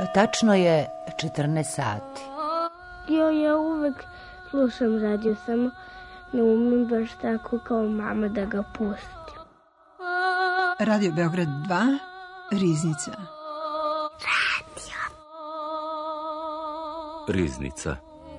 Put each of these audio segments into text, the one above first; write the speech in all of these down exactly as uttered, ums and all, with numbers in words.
Tačno je četrnaest sati. Jo, ja uvek slušam radio, samo ne umem baš tako kao mama da ga pustim. Radio Beograd dva, Riznica. Radio. Riznica.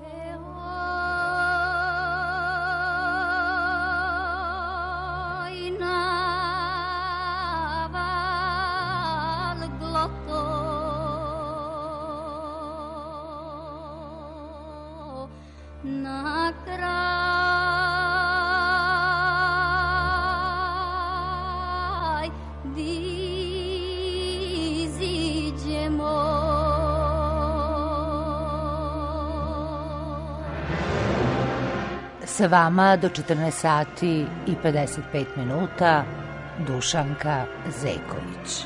Sa vama do četrnaest sati i pedeset pet minuta Dušanka Zeković.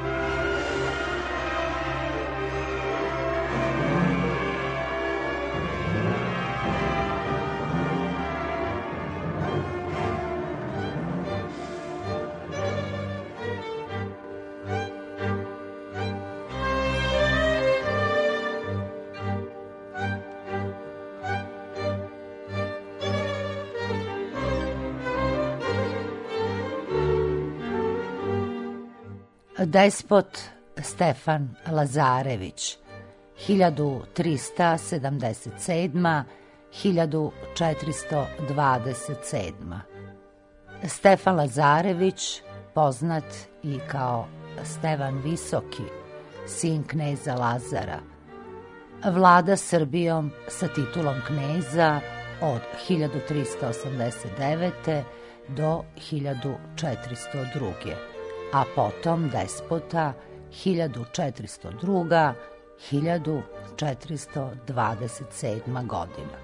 Despot Stefan Lazarević, hiljadu trista sedamdeset sedma do hiljadu četiristo dvadeset sedma. Stefan Lazarević, poznat i kao Stevan Visoki, sin kneza Lazara, vlada Srbijom sa titulom kneza od hiljadu trista osamdeset devete. do hiljadu četiristo druge. a potom despota hiljadu četiristo druga do hiljadu četiristo dvadeset sedma. godina.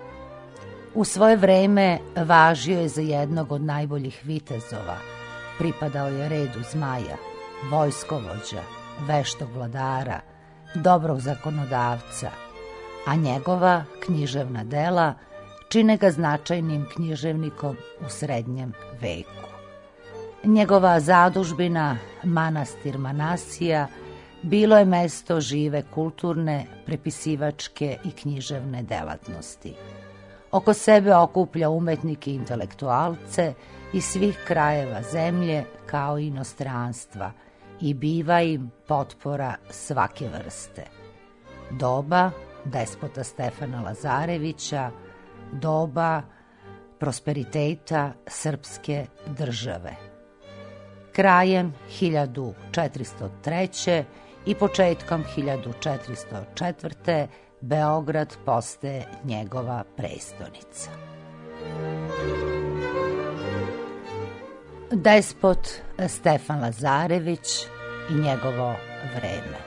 U svoje vreme važio je za jednog od najboljih vitezova, pripadao je redu zmaja, vojskovođa, veštog vladara, dobrog zakonodavca, a njegova književna dela čine ga značajnim književnikom u srednjem veku. Njegova zadužbina, manastir Manasija, bilo je mesto žive kulturne, prepisivačke i književne delatnosti. Oko sebe okuplja umetnike i intelektualce iz svih krajeva zemlje kao i inostranstva i biva im potpora svake vrste. Doba despota Stefana Lazarevića, doba prosperiteta srpske države. Krajem hiljadu četiristo treće. i početkom hiljadu četiristo četvrte. Beograd postaje njegova prestonica. Despot Stefan Lazarević i njegovo vreme.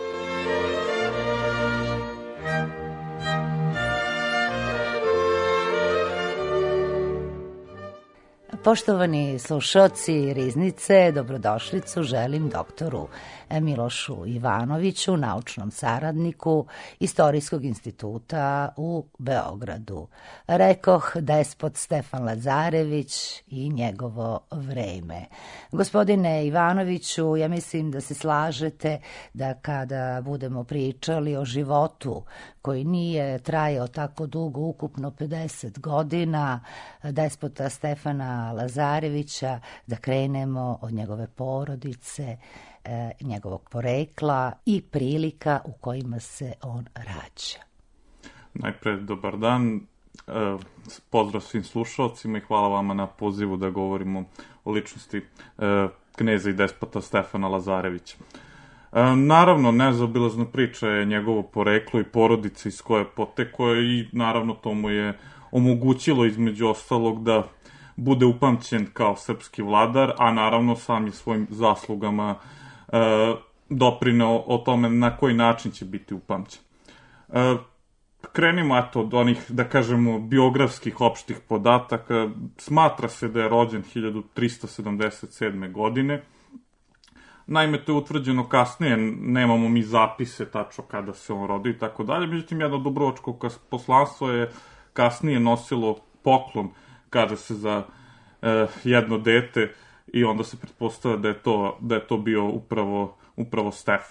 Poštovani slušaoci Riznice, dobrodošlicu želim doktoru Milošu Ivanoviću, naučnom saradniku Istorijskog instituta u Beogradu. Rekoh despot Stefan Lazarević i njegovo vreme. Gospodine Ivanoviću, ja mislim da se slažete da kada budemo pričali o životu koji nije trajao tako dugo, ukupno pedeset godina, despota Stefana Lazarevića, da krenemo od njegove porodice, e, njegovog porekla i prilika u kojima se on rađa. Najpre, dobar dan, e, pozdrav svim slušalcima i hvala vama na pozivu da govorimo o ličnosti e, kneza i despota Stefana Lazarevića. E, naravno, nezaobilazna priča je njegovo poreklo i porodica iz koje potekao i naravno to mu je omogućilo između ostalog da bude upamćen kao srpski vladar, a naravno sam je svojim zaslugama e, doprineo o tome na koji način će biti upamćen. E, krenimo eto od onih, da kažemo, biografskih opštih podataka. Smatra se da je rođen hiljadu trista sedamdeset sedme. godine. Naime, to je utvrđeno kasnije, nemamo mi zapise tačno kada se on rodio i tako dalje, međutim, jedno dobrovačko poslanstvo je kasnije nosilo poklon, kaže se, za e, jedno dete i onda se pretpostavlja da je to, da je to bio upravo, upravo Stefan.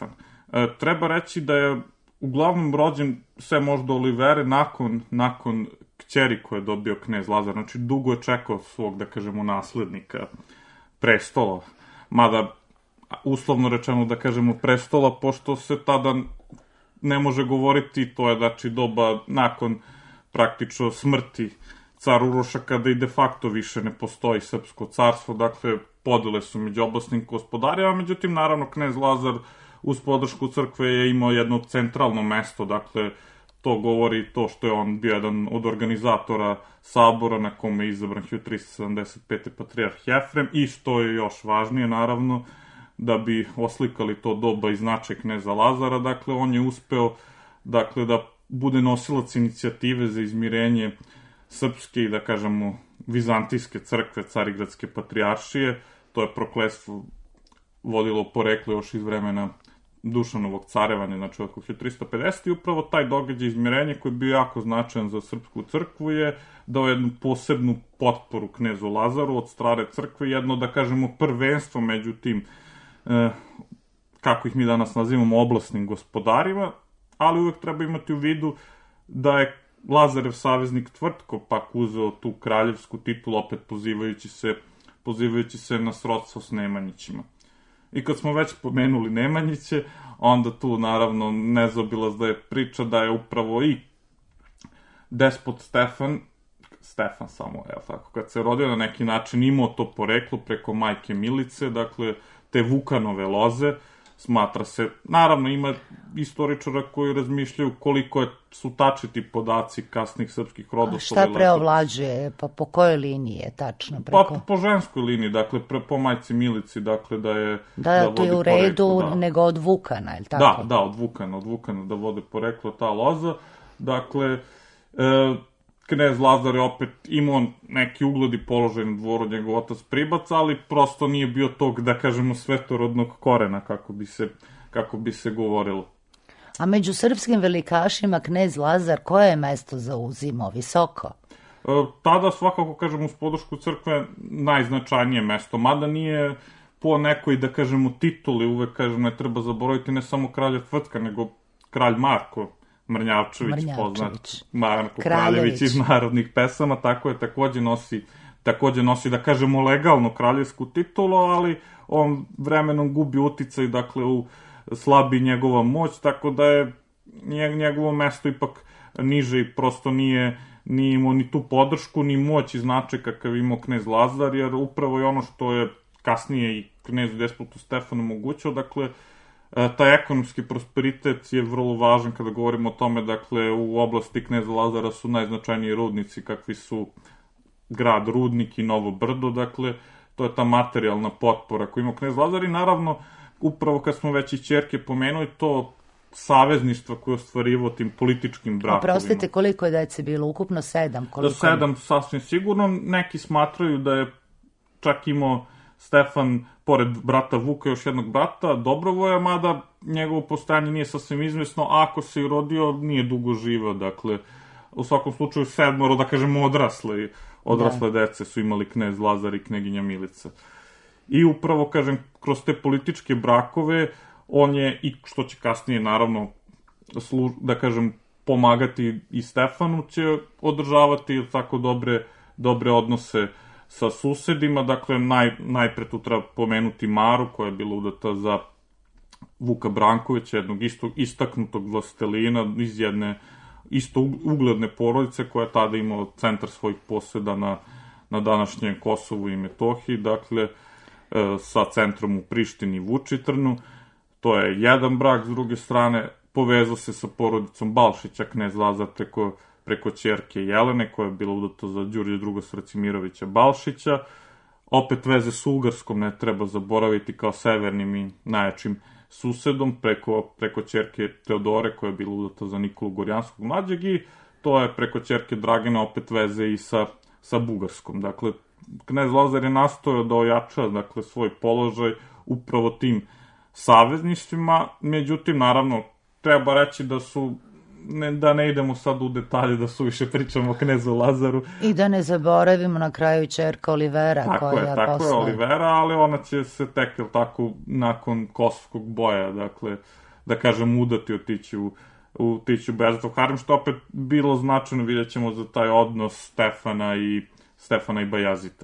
E, treba reći da je uglavnom rođen sve možda Olivere nakon, nakon kćeri koje je dobio knez Lazar. Znači, dugo je čekao svog, da kažemo, naslednika prestola. Mada, uslovno rečeno, da kažemo, prestola, pošto se tada ne može govoriti, to je, znači, doba nakon praktično smrti car Uroša, kada i de facto više ne postoji srpsko carstvo, dakle, podele su među oblasnim gospodarima, međutim, naravno, knez Lazar uz podršku crkve je imao jedno centralno mesto, dakle, to govori to što je on bio jedan od organizatora sabora na kome je izabran hiljadu tristo sedamdeset pete patrijarh Jefrem, i što je još važnije, naravno, da bi oslikali to doba i značaj kneza Lazara, dakle, on je uspeo, dakle, da bude nosilac inicijative za izmirenje srpske i, da kažemo, vizantijske crkve, Carigradske patrijaršije. To je prokletstvo vodilo poreklo još iz vremena Dušanovog carevanja, znači oko hiljadu tristo pedeset. I upravo taj događaj izmirenja, koji je bio jako značajan za srpsku crkvu, je dao jednu posebnu potporu knezu Lazaru od strane crkve, jedno, da kažemo, prvenstvo među tim, eh, kako ih mi danas nazivamo, oblasnim gospodarima, ali uvek treba imati u vidu da je Lazarev saveznik Tvrtko pak uzeo tu kraljevsku titulu, opet pozivajući se, pozivajući se na srodstvo s Nemanjićima. I kad smo već pomenuli Nemanjiće, onda tu naravno nezaobilazna je priča da je upravo i despot Stefan, Stefan samo, evo tako, kad se rodio na neki način imao to poreklo preko majke Milice, dakle te Vukanove loze, smatra se, naravno ima istoričara koji razmišljaju koliko je, su tačni ti podaci kasnih srpskih rodoslova. Šta preovlađuje, pa po kojoj liniji je tačno? Preko... Pa po ženskoj liniji, dakle pre, po majci Milici, dakle da je... Da, da to je u redu, poreklo, da. Nego od Vukana, je li tako? Da, da, od Vukana, od Vukana da vode poreklo ta loza. Dakle, e, knez Lazar je opet imao neki ugled i položaj na dvoru, njegov otac Pribac, ali prosto nije bio tog, da kažemo, svetorodnog korena, kako bi se, kako bi se govorilo. A među srpskim velikašima knez Lazar koje je mesto zauzimao? Visoko? E, tada svakako, kažemo, uz podršku crkve najznačajnije mesto, mada nije po nekoj, da kažemo, tituli, uvek, kažem, ne treba zaboraviti ne samo kralja Tvrtka, nego kralj Marko Mrnjavčević, Mrnjavčević. poznat Marko Kraljević iz narodnih pesama, tako je, takođe nosi, takođe nosi, da kažemo, legalnu kraljevsku titulu, ali on vremenom gubi uticaj, dakle, u slabi njegova moć, tako da je njegovo mesto ipak niže i prosto nije, nije imao ni tu podršku, ni moć i značaj kakav imao knez Lazar, jer upravo je ono što je kasnije i knezu despotu Stefanu omogućio, dakle, taj ekonomski prosperitet je vrlo važan kada govorimo o tome, dakle, u oblasti kneza Lazara su najznačajniji rudnici kakvi su grad Rudnik i Novo Brdo, dakle, to je ta materijalna potpora koju ima knez Lazar i naravno, upravo kad smo već i ćerke pomenuli, to savezništva koje je ostvarivo tim političkim brakovima. Oprostite, koliko je dece bilo? Ukupno sedam? Koliko... Sedam, sasvim sigurno. Neki smatraju da je čak imao Stefan, pored brata Vuka, još jednog brata, Dobrovoja, mada njegovo postojanje nije sasvim izvesno, a ako se i rodio, nije dugo živeo, dakle, u svakom slučaju sedmoro, da kažemo, odrasle, odrasle da. dece su imali knez Lazar i kneginja Milica. I upravo, kažem, kroz te političke brakove, on je, i što će kasnije, naravno, slu, da kažem, pomagati i Stefanu, će održavati tako dobre, dobre odnose sa susedima, dakle, naj, najpre tu treba pomenuti Maru, koja je bila udata za Vuka Brankovića, jednog isto, istaknutog vlastelina iz jedne isto ugledne porodice, koja je tada imala centar svojih poseda na, na današnjem Kosovu i Metohiji, dakle, e, sa centrom u Prištini i Vučitrnu. To je jedan brak, s druge strane, povezao se sa porodicom Balšića, knez Lazar, preko preko ćerke Jelene, koja je bila udata za Đurđe druga. Sracimirovića Balšića. Opet veze s Ugarskom ne treba zaboraviti kao severnim i najjačim susedom, preko, preko ćerke Teodore, koja je bila udata za Nikolu Gorjanskog mlađeg, i to je preko ćerke Dragana opet veze i sa, sa Bugarskom. Dakle, knez Lazar je nastojao da ojača, dakle, svoj položaj upravo tim savezništvima, međutim, naravno, treba reći da su Ne, da ne idemo sad u detalje, da su više pričamo o knezu Lazaru. I da ne zaboravimo na kraju ćerka Olivera, tako koja je, tako posle... je, Olivera, ali ona će se tek, tako, nakon Kosovskog boja, dakle, da kažem, udati otići u, otići u Bejazitov harem, što opet bilo značajno, vidjet ćemo, za taj odnos Stefana i, Stefana i Bajazita.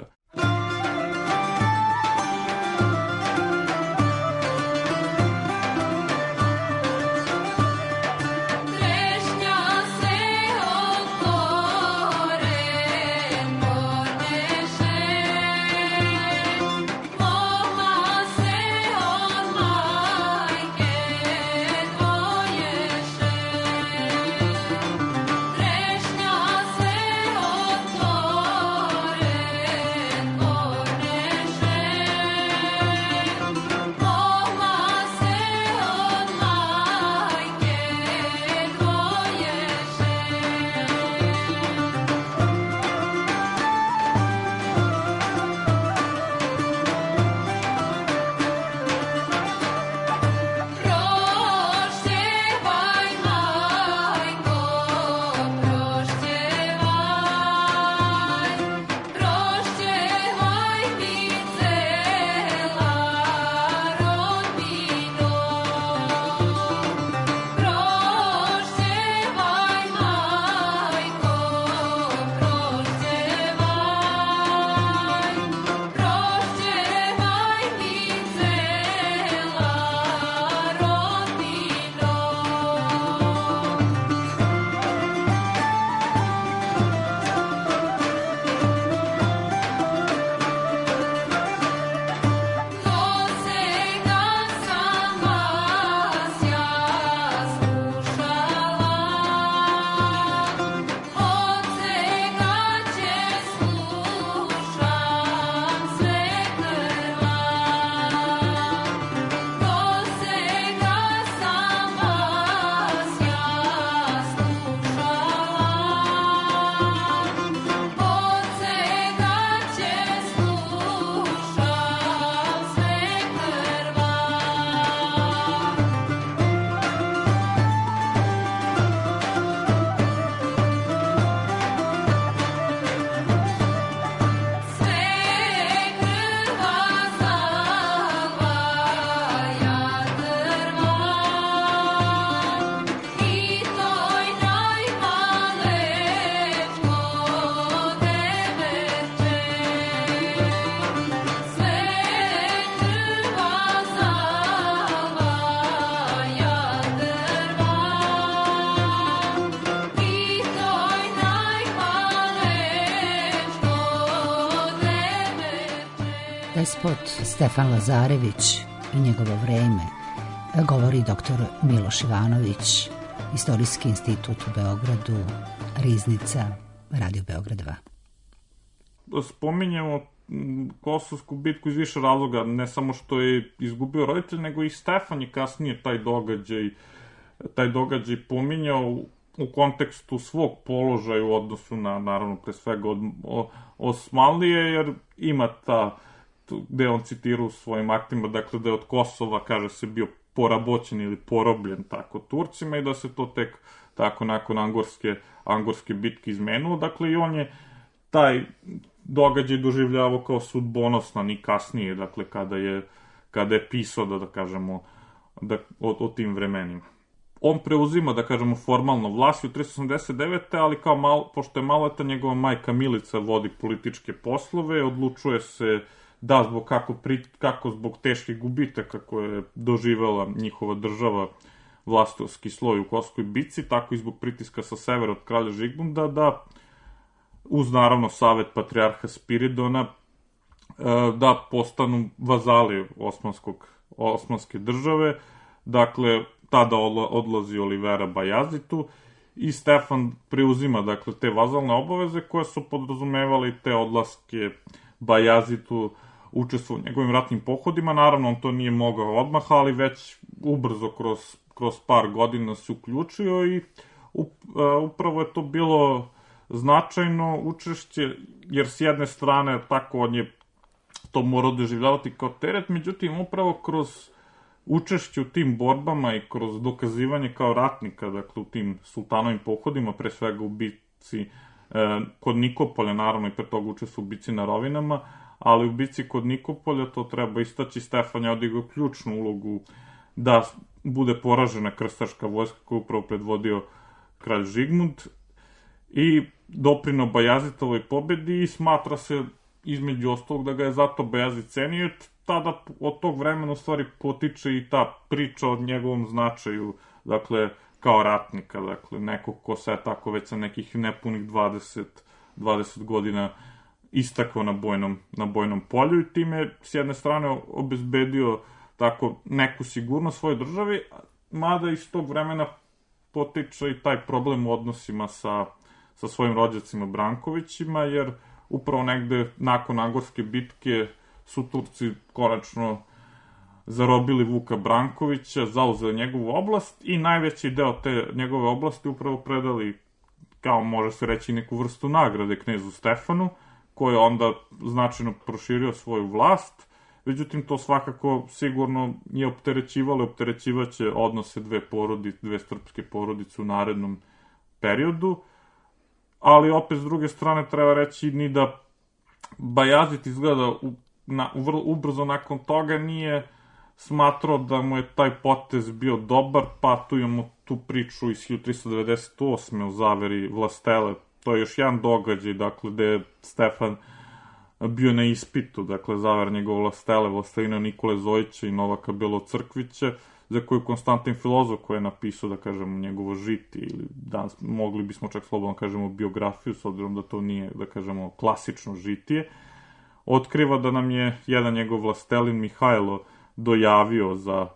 Despot Stefan Lazarević i njegovo vreme, govori doktor Miloš Ivanović, Istorijski institut u Beogradu, Riznica, Radio Beograd dva. Spominjemo Kosovsku bitku iz više razloga, ne samo što je izgubio roditelj, nego i Stefan je kasnije taj događaj, taj događaj pominjao u kontekstu svog položaja u odnosu na, naravno, pre svega od Osmanlije, jer ima ta, gde on citira u svojim aktima, dakle da je od Kosova, kaže se, bio poraboćen ili porobljen tako Turcima i da se to tek tako nakon Angorske, Angorske bitke izmenuo. Dakle, i on je taj događaj doživljavao kao sudbonosnan i kasnije, dakle, kada je, kada je pisao, da, da kažemo, da, o, o tim vremenima. On preuzima, da kažemo, formalno vlast u trista osamdeset devete. ali kao mal, pošto je maloletan, njegova majka Milica vodi političke poslove, odlučuje se da zbog kako, kako zbog teških gubitaka koje je doživela njihova država, vlastovski sloj u Kosovskoj bitci, tako i zbog pritiska sa severa od kralja Žigmunda, da uz naravno savet patrijarha Spiridona da postanu vazali osmanskog, osmanske države. Dakle, tada odlazi Olivera Bajazitu i Stefan preuzima, dakle, te vazalne obaveze koje su podrazumevali te odlaske Bajazitu, učestvovao u njegovim ratnim pohodima. Naravno, on to nije mogao odmah, ali već ubrzo kroz, kroz par godina se uključio i up, uh, upravo je to bilo značajno učešće, jer s jedne strane tako on je to morao doživljavati kao teret, međutim upravo kroz učešće u tim borbama i kroz dokazivanje kao ratnika, dakle u tim sultanovim pohodima, pre svega u bici eh, kod Nikopolja, naravno i pre toga učestvovao u bici na Rovinama, ali u bici kod Nikopolja, to treba istaći, Stefan je odigrao ključnu ulogu da bude poražena krstaška vojska koju upravo predvodio kralj Žigmund i doprineo Bajazitovoj pobedi i smatra se između ostalog da ga je zato Bajazid cenio. Tada od tog vremena u stvari potiče i ta priča o njegovom značaju, dakle, kao ratnika, dakle, neko ko se je tako već sa nekih nepunih dvadeset, dvadeset godina istakao na bojnom, na bojnom polju i time s jedne strane obezbedio tako neku sigurnost svojoj državi, mada iz tog vremena potiče i taj problem u odnosima sa, sa svojim rođacima Brankovićima, jer upravo negde nakon Agorske bitke su Turci konačno zarobili Vuka Brankovića, zauzeli njegovu oblast i najveći deo te njegove oblasti upravo predali, kao može se reći, neku vrstu nagrade knezu Stefanu, koji je onda značajno proširio svoju vlast. Međutim, to svakako sigurno je opterećivalo, opterećivaće odnose dve porodice, dve srpske porodice u narednom periodu, ali opet s druge strane treba reći ni da Bajazid izgleda u, na, vrlo ubrzo nakon toga nije smatrao da mu je taj potez bio dobar, pa tu imamo tu priču iz hiljadu tristo devedeset osme o zaveri Vlastele. To je još jedan događaj, dakle, gde je Stefan bio na ispitu, dakle, zaver njegov Vlastele, Vlastelina Nikole Zojića i Novaka Belocrkvića, za koju Konstantin Filozof, koji je napisao, da kažemo, njegovo žitije, ili danas mogli bismo čak slobodno kažemo biografiju, s obzirom da to nije, da kažemo, klasično žitije, otkriva da nam je jedan njegov Vlastelin Mihajlo dojavio za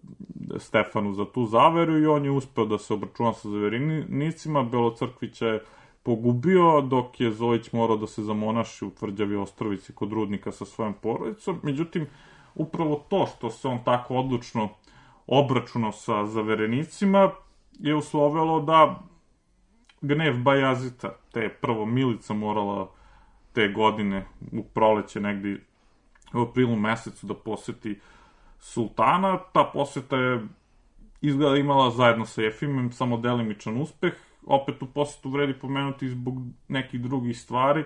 Stefanu za tu zaveru i on je uspeo da se obračuna sa zaverenicima. Belocrkvića je pogubio, dok je Zojić morao da se zamonaši u Tvrđavi Ostrovici kod rudnika sa svojom porodicom. Međutim, upravo to što se on tako odlučno obračunao sa zaverenicima je uslovilo da gnev Bajazita, te prvo milica morala te godine u proleće negdje u aprilu mesecu da poseti sultana. Ta poseta je izgleda imala zajedno sa Jefimom samo delimičan uspeh. Opet u posetu vredi pomenuti zbog nekih drugih stvari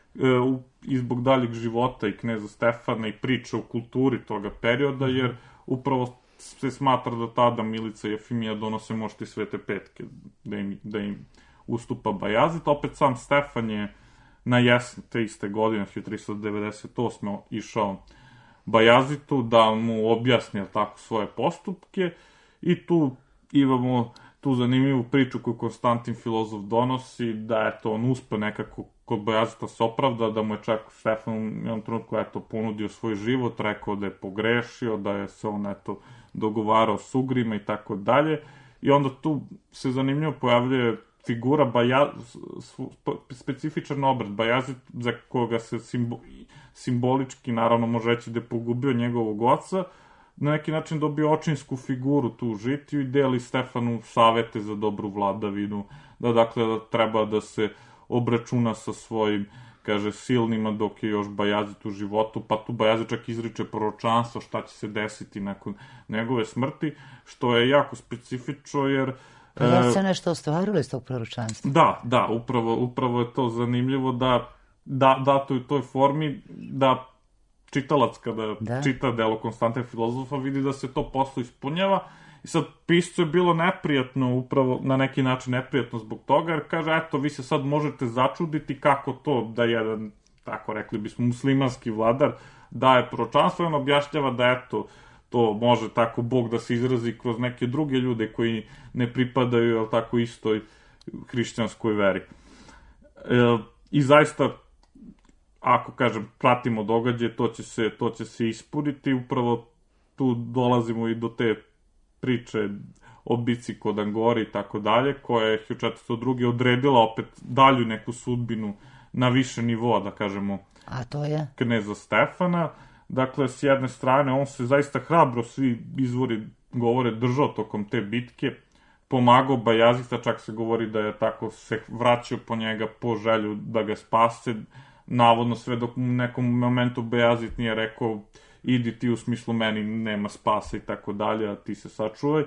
i zbog daljeg života i kneza Stefana i priče o kulturi toga perioda, jer upravo se smatra da tada Milica i Jefimija donose možda i Svete petke, da im, da im ustupa Bajazid. Opet sam Stefan je na jesen te iste godine, hiljadu tristo devedeset osme išao Bajazitu da mu objasni tako svoje postupke i tu imamo tu zanimljivu priču koju Konstantin Filozof donosi, da je to on uspe nekako kod Bajazita se opravda, da mu je čak Stefan u jednom trenutku eto, ponudio svoj život, rekao da je pogrešio, da je se on eto, dogovarao s ugrima i tako dalje. I onda tu se zanimljivo pojavljuje figura Bajaz, specifičan obraz Bajazid, za koga se simbo, simbolički, naravno, može reći da je pogubio njegovog oca, na neki način dobio očinsku figuru tu u žitiju i deli Stefanu savete za dobru vladavinu, da dakle da treba da se obračuna sa svojim, kaže, silnima dok je još Bajazid u životu, pa tu Bajazid čak izriče proročanstvo šta će se desiti nakon njegove smrti, što je jako specifično jer... Pa da se nešto ostvarilo iz tog proročanstva? Da, da, upravo, upravo je to zanimljivo da, da dato u toj formi, da čitalac kada da. čita delo Konstantina Filozofa vidi da se to posle ispunjava i sad piscu je bilo neprijatno, upravo na neki način neprijatno zbog toga, jer kaže, eto, vi se sad možete začuditi kako to da jedan, tako rekli bismo, muslimanski vladar daje proročanstvo i on objašnjava da, eto, to može tako Bog da se izrazi kroz neke druge ljude koji ne pripadaju, jel tako, istoj hrišćanskoj veri. E, I zaista, ako, kažem, pratimo događaje, to će se, to će se ispuniti. Upravo tu dolazimo i do te priče o bici kod Angori i tako dalje, koja je hiljadu četiristo druge odredila opet dalju neku sudbinu na više nivoa, da kažemo, a to je kneza Stefana. Dakle, s jedne strane, on se zaista hrabro, svi izvori govore, držao tokom te bitke, pomagao Bajazita, čak se govori da je tako se vraćao po njega po želju da ga spase, navodno sve dok u nekom momentu Bajazit nije rekao idi ti, u smislu meni nema spasa i tako dalje, a ti se sačuvaj.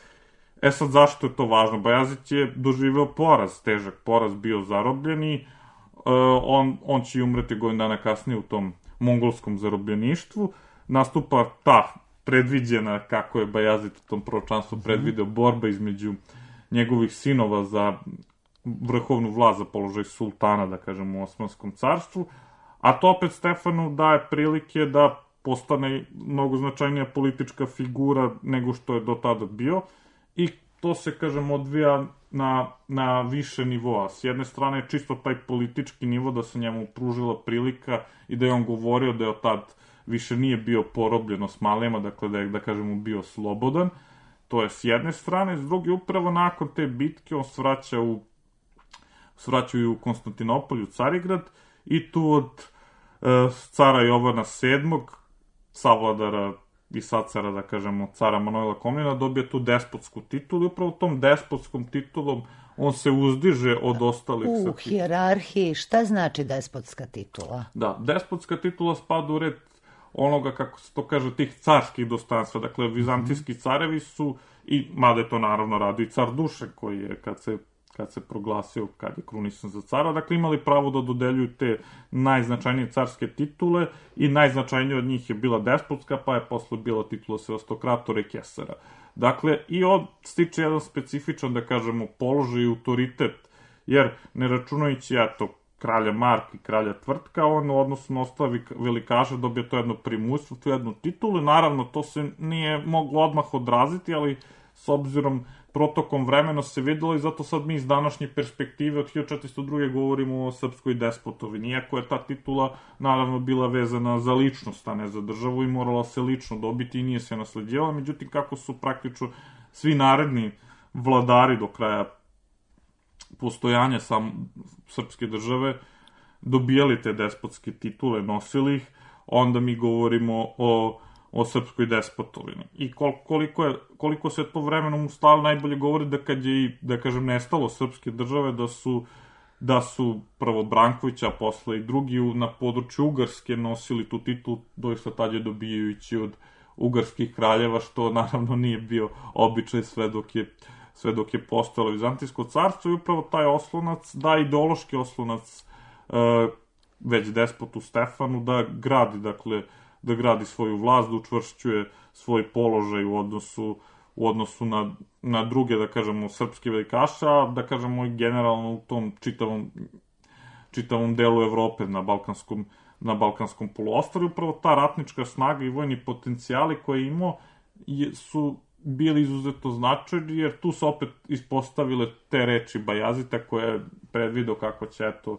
E sad, zašto je to važno? Bajazit je doživeo poraz, težak poraz, bio zarobljen i uh, on, on će umreti godinu dana kasnije u tom mongolskom zarobljeništvu. Nastupa ta predviđena, kako je Bajazid u tom proročanstvu predvideo, borba između njegovih sinova za vrhovnu vlast, za položaj sultana, da kažem, u Osmanskom carstvu, a to opet Stefanu daje prilike da postane mnogo značajnija politička figura nego što je do tada bio, i to se, kažem, odvija na, na više nivoa. S jedne strane je čisto taj politički nivo, da se njemu pružila prilika i da je on govorio da je od tad više nije bio porobljen Osmanlijama, dakle da je, da kažemo, bio slobodan. To je s jedne strane. S druge, upravo nakon te bitke on svraća u svraćaju u Konstantinopolj, u Carigrad, i tu od e, cara Jovana sedmog, savladara i sacara, da kažemo, cara Manojla Komnena, dobije tu despotsku titulu, i upravo tom despotskom titulom on se uzdiže od ostalih. U hijerarhiji, šta znači despotska titula? Da, despotska titula spada u red onoga, kako se to kaže, tih carskih dostojanstva. Dakle, vizantijski carevi su, i mada je to naravno radio i car Dušan, koji je, kad se kad se proglasio, kad je krunisan za cara, dakle imali pravo da dodeljuju te najznačajnije carske titule, i najznačajnije od njih je bila despotska, pa je posle bila titula sevastokratora i kesara. Dakle, i on stiče jedan specifičan, da kažemo, položaj i autoritet, jer ne računajući, eto, kralja Marka i kralja Tvrtka, on u odnosu na ostale velikaše dobije to jedno primućstvo, tu jednu titulu. Naravno, to se nije moglo odmah odraziti, ali s obzirom protokom vremena se videlo, i zato sad mi iz današnje perspektive od hiljadu četiristo druge govorimo o srpskoj despotovini. Iako je ta titula naravno bila vezana za ličnost, a ne za državu, i morala se lično dobiti i nije se nasleđivala. Međutim, kako su praktično svi naredni vladari do kraja postojanja sam srpske države dobijali te despotske titule, nosili ih, onda mi govorimo o o srpskoj despotovini. I koliko, je, koliko se to vremenom ustalo, najbolje govori da kad je i, da kažem, nestalo srpske države, da su, da su prvo Branković, a posle i drugi na području Ugarske nosili tu titulu, doista tad je dobijajući od ugarskih kraljeva, što naravno nije bio običaj sve dok je, sve dok je postojalo Vizantijsko carstvo, i upravo taj oslonac, da ideološki oslonac uh, već despotu Stefanu, da gradi, dakle, da gradi svoju vlast, da učvršćuje svoj položaj u odnosu, u odnosu na, na druge, da kažemo, srpske velikaše, a da kažemo i generalno u tom čitavom, čitavom delu Evrope, na Balkanskom, na Balkanskom poluostrvu. Upravo ta ratnička snaga i vojni potencijali koje je imao su bili izuzetno značajni, jer tu su opet ispostavile te reči Bajazita, koje je predvideo kako će, eto,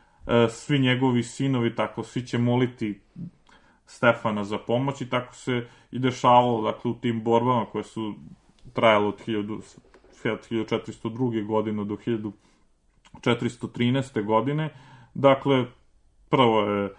svi njegovi sinovi, tako, svi će moliti Stefana za pomoć, i tako se i dešavalo, dakle, u tim borbama koje su trajale od hiljadu četiristo druge godine do hiljadu četiristo trinaeste godine. Dakle, prvo je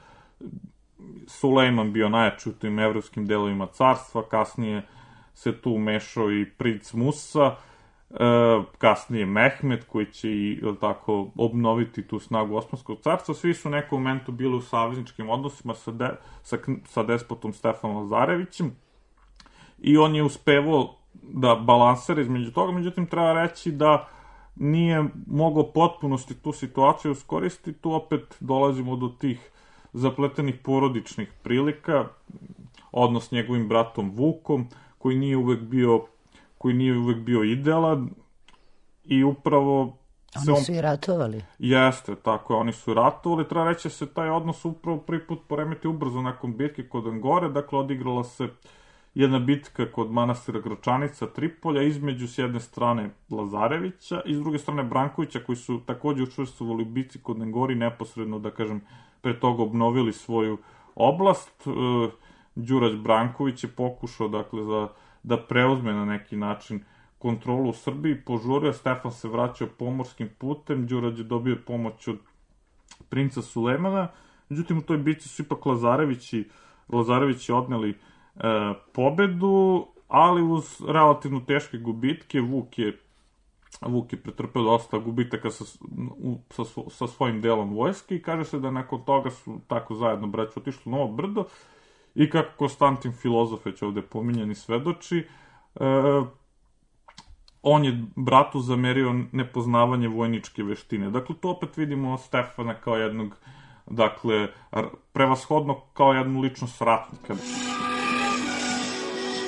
Sulejman bio najjači u tim evropskim delovima carstva, kasnije se tu umešao i princ Musa, e, kasnije Mehmed, koji će i, tako, obnoviti tu snagu Osmanskog carstva. Svi su u nekom momentu bili u savezničkim odnosima sa, de, sa, sa despotom Stefanom Lazarevićem, i on je uspevao da balansira između toga. Međutim, treba reći da nije mogao potpunosti tu situaciju iskoristiti. Tu opet dolazimo do tih zapletenih porodičnih prilika, odnos s njegovim bratom Vukom, koji nije uvek bio koji nije uvek bio idealan, i upravo Oni on... su i ratovali. Jeste, tako je, oni su ratovali. Treba reći da se taj odnos upravo prvi put poremeti ubrzo nakon bitke kod Angore. Dakle, odigrala se jedna bitka kod manastira Gračanica, Tripolja, između s jedne strane Lazarevića i s druge strane Brankovića, koji su takođe učestvovali u bitci kod Angori, neposredno, da kažem, pre toga obnovili svoju oblast. Đurađ Branković je pokušao, dakle, za da preuzme na neki način kontrolu u Srbiji, požurio, Stefan se vraćao pomorskim putem, Đurađ je dobio pomoć od princa Sulejmana. Međutim, u toj bici su ipak Lazarevići, Lazarevići odneli e, pobedu, ali uz relativno teške gubitke. Vuk je, Vuk je pretrpeo dosta gubitaka sa, u, sa, sa svojim delom vojske, i kaže se da nakon toga su tako zajedno braća otišli u Novo Brdo, i kako Konstantin Filozof, već ovde pominjani svedoči, e, on je bratu zamerio nepoznavanje vojničke veštine. Dakle, to opet vidimo Stefana kao jednog, dakle, prevashodno kao jednu ličnost ratnika.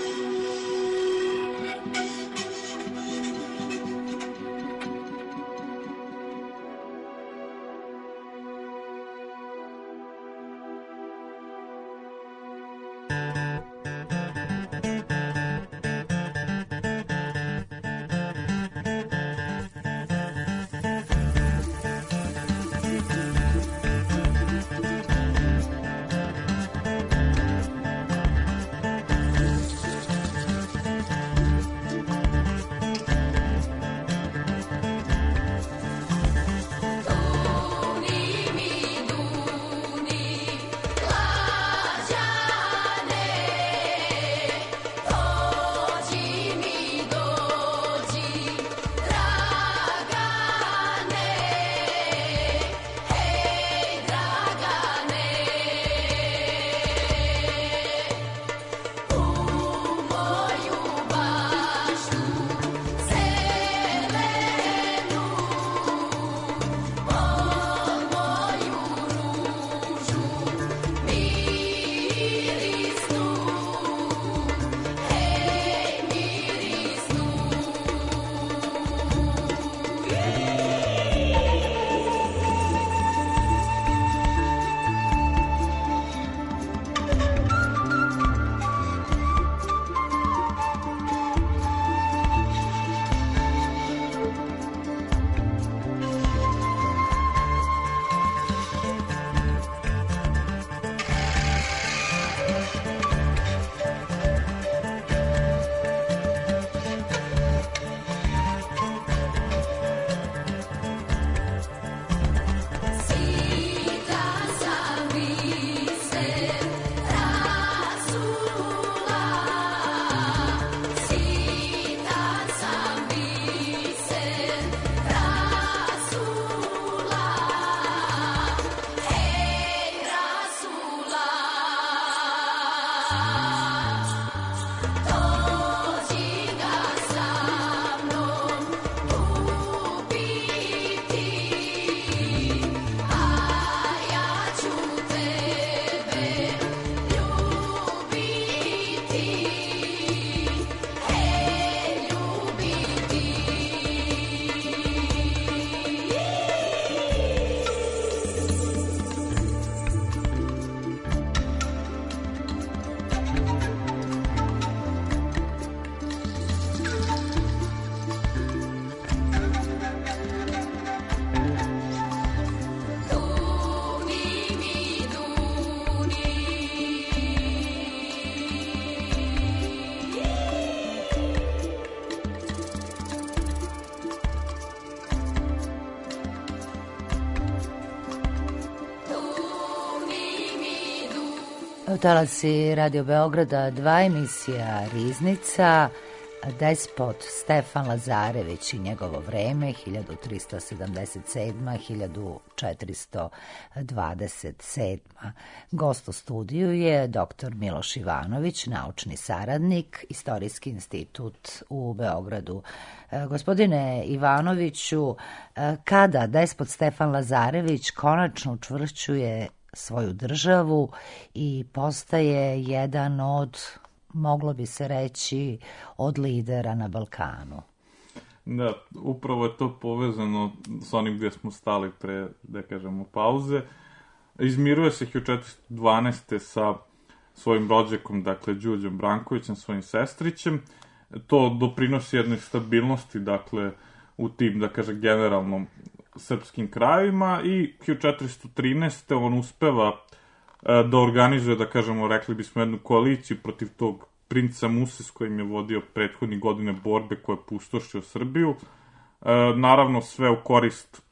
Talasi Radio Beograda, dva emisija Riznica, despot Stefan Lazarević i njegovo vreme, hiljadu tristo sedamdeset sedma do hiljadu četiristo dvadeset sedma. Gost u studiju je doktor Miloš Ivanović, naučni saradnik, Istorijski institut u Beogradu. Gospodine Ivanoviću, kada despot Stefan Lazarević konačno učvršćuje svoju državu i postaje jedan od, moglo bi se reći, od lidera na Balkanu? Da, upravo je to povezano s onim gdje smo stali pre, da kažemo, pauze. Izmiruje se hiljadu četiristo dvanaeste. sa svojim rođakom, dakle, Đurđom Brankovićem, svojim sestrićem. To doprinosi jednoj stabilnosti, dakle, u tim, da kažem, generalnom srpskim krajevima i hiljadu četiristo trinaeste. on uspeva da organizuje, da kažemo, rekli bismo, jednu koaliciju protiv tog princa Muse s kojim je vodio prethodnih godine borbe koje je pustošio Srbiju. Naravno, sve u korist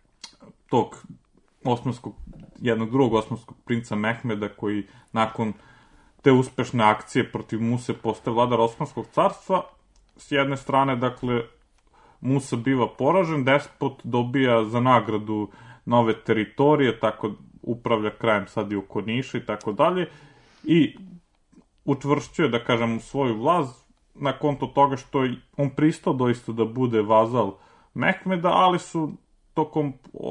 tog osmanskog, jednog drugog osmanskog princa Mehmeda, koji nakon te uspešne akcije protiv Muse postaje vladar Osmanskog carstva. S jedne strane, dakle, Musa biva poražen, despot dobija za nagradu nove teritorije, tako upravlja krajem sad i oko Niša i tako dalje, i učvršćuje, da kažem, svoju vlast na konto toga što je on pristao doista da bude vazal Mehmeda, ali su tokom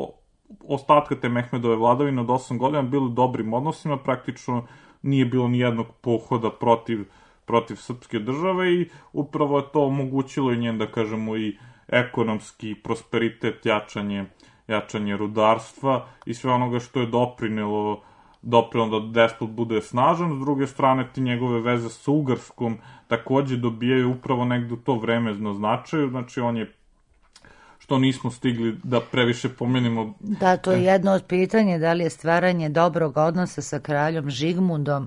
ostatka te Mehmedove vladavine od osam godina bili u dobrim odnosima, praktično nije bilo ni jednog pohoda protiv, protiv srpske države i upravo je to omogućilo i njen, da kažemo, i ekonomski prosperitet, jačanje, jačanje rudarstva i sve onoga što je doprinelo, doprinelo da despot bude snažan. S druge strane, ti njegove veze sa Ugarskom takođe dobijaju upravo negde u to vreme na značaju, znači on je, što nismo stigli da previše pomenimo. Da, to je jedno od pitanja, da li je stvaranje dobrog odnosa sa kraljom Žigmundom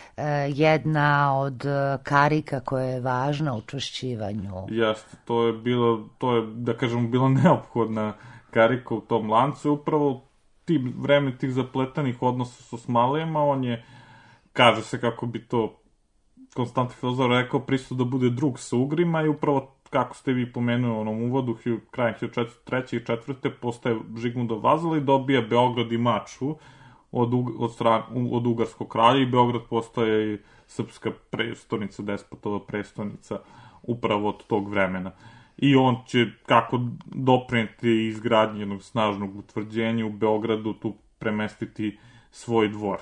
jedna od karika koja je važna u učvršćivanju. Jeste, to je bilo, to je, da kažemo, bila neophodna karika u tom lancu. Upravo ti vreme tih zapletanih odnosa s Osmanlijama, on je, kaže se kako bi to Konstantin Filozor rekao, pristao da bude drug sa Ugrima i upravo, kako ste vi pomenuli u onom uvodu, krajem hiljadu četiristo treće i četvrte postaje Žigmundov vazal i dobija Beograd i Mačvu od, od, stran, od Ugarskog kralja i Beograd postaje i srpska prestonica, despotova prestonica upravo od tog vremena. I on će, kako doprineti izgradnji jednog snažnog utvrđenja u Beogradu, tu premestiti svoj dvor.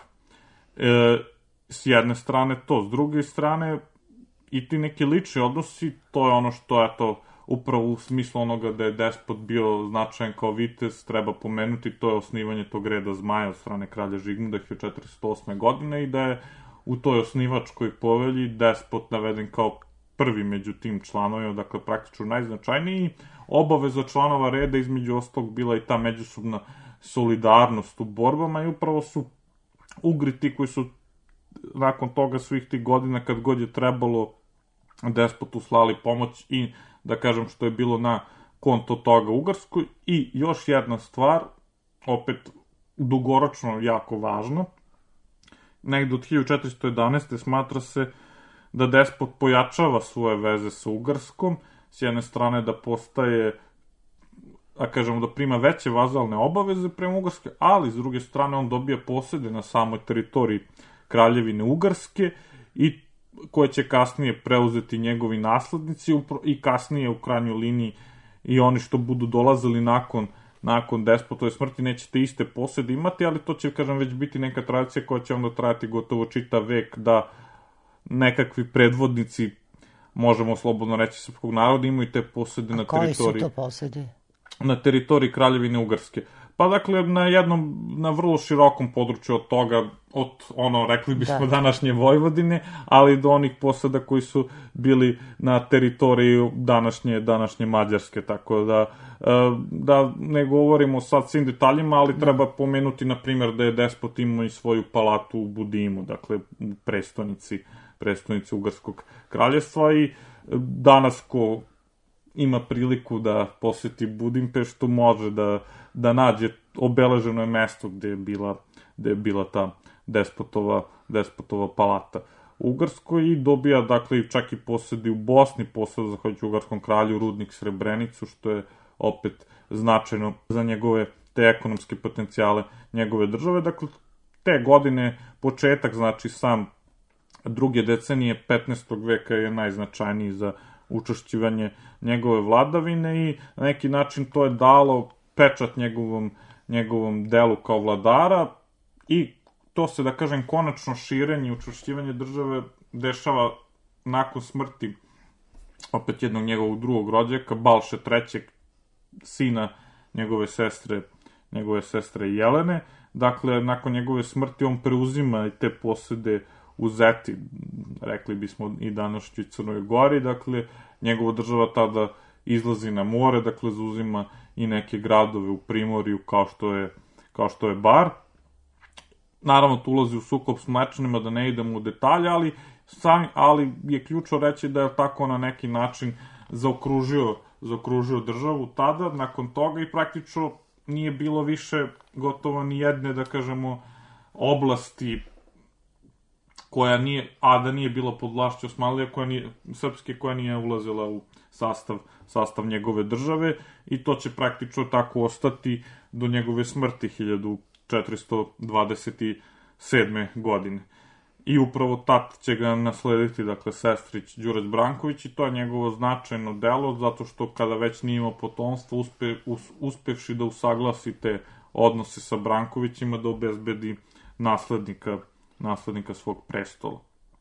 E, s jedne strane to, s druge strane i ti neki lični odnosi, to je ono što, eto, upravo u smislu onoga da je despot bio značajan kao vitez, treba pomenuti, to je osnivanje tog reda zmaja od strane kralja Žigmunda hiljadu četiristo osme. godine i da je u toj osnivačkoj povelji despot naveden kao prvi među tim članovima, dakle praktično najznačajniji. Obaveza članova reda između ostalog bila i ta međusobna solidarnost u borbama i upravo su Ugri ti koji su nakon toga svih tih godina, kad god je trebalo, despotu slali pomoć i, da kažem, što je bilo na konto toga Ugarskoj. I još jedna stvar, opet dugoročno jako važno, negde od hiljadu četiristo jedanaeste. smatra se da despot pojačava svoje veze sa Ugarskom, s jedne strane da postaje, a kažemo da prima veće vazalne obaveze prema Ugarske, ali s druge strane on dobija posede na samoj teritoriji Kraljevine Ugarske i koje će kasnije preuzeti njegovi naslednici i kasnije u krajnjoj liniji i oni što budu dolazili nakon, nakon despotove smrti neće te iste posede imati, ali to će, kažem, već biti neka tradicija koja će onda trajati gotovo čitav vek, da nekakvi predvodnici, možemo slobodno reći, srpskog naroda imaju te posede na teritoriji. Koji su to posede? Na teritoriji Kraljevine Ugarske. Pa dakle, na jednom, na vrlo širokom području od toga, od ono, rekli bismo, da, današnje Vojvodine, ali do onih poseda koji su bili na teritoriji današnje, današnje Mađarske, tako da, da ne govorimo sad svim detaljima, ali treba pomenuti, na primjer, da je despot imao i svoju palatu u Budimu, dakle, u prestonici, prestonici Ugarskog kraljevstva i danas ko ima priliku da poseti Budimpeštu, može da, da nađe obeleženo je mesto gde je bila, gde je bila ta despotova, despotova palata u Ugarskoj i dobija, dakle, čak i posedi u Bosni, posed zahvaljujući ugarskom kralju rudnik Srebrenicu, što je opet značajno za njegove te ekonomske potencijale njegove države. Dakle, te godine, početak, znači sam druge decenije petnaestog veka je najznačajniji za učvršćivanje njegove vladavine i na neki način to je dalo pečat njegovom, njegovom delu kao vladara i to se, da kažem, konačno širenje i učvršćivanje države dešava nakon smrti opet jednog njegovog drugog rođaka, Balše trećeg, sina njegove sestre, njegove sestre Jelene. Dakle, nakon njegove smrti on preuzima i te posede u Zeti, rekli bismo i današnjoj Crnoj Gori. Dakle, njegova država tada izlazi na more, dakle, zauzima i neke gradove u Primorju kao što je, kao što je Bar. Naravno, tu ulazi u sukob s Mlečanima, da ne idemo u detalje, ali, sami, ali je ključno reći da je tako na neki način zaokružio, zaokružio državu tada, nakon toga i praktično nije bilo više gotovo ni jedne, da kažemo, oblasti koja nije, a da nije bila pod vlašću Osmanlije, koja nije, srpske, koja nije ulazila u sastav, sastav njegove države i to će praktično tako ostati do njegove smrti hiljadu četiristo dvadeset sedme. godine. I upravo tad će ga naslediti, dakle, sestrić Đurađ Branković i to je njegovo značajno delo, zato što kada već nije imao potomstvo, uspe, us, uspevši da usaglasi te odnose sa Brankovićima, da obezbedi naslednika, naslednika svog prestola.